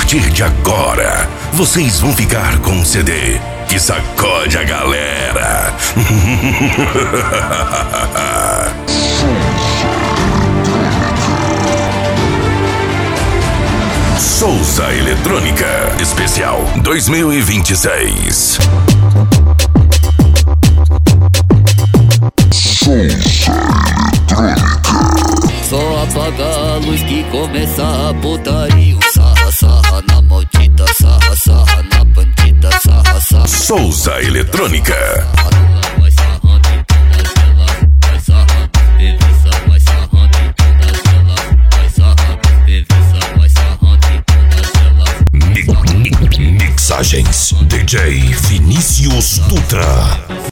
partir de agora, vocês vão ficar com um CD que sacode a galera. Souza Eletrônica Especial 2026. Só apaga a luz que começa a putaria. Sarra, sarra na maldita, sarra, sarra na bandida, sarra, sarra. Souza Eletrônica. Vai sarrando em todas elas, vai sarrando, beviça, vai sarrando em todas elas, vai sarrando, beviça, vai sarrando em todas elas. Mixagens DJ Vinícius Dutra.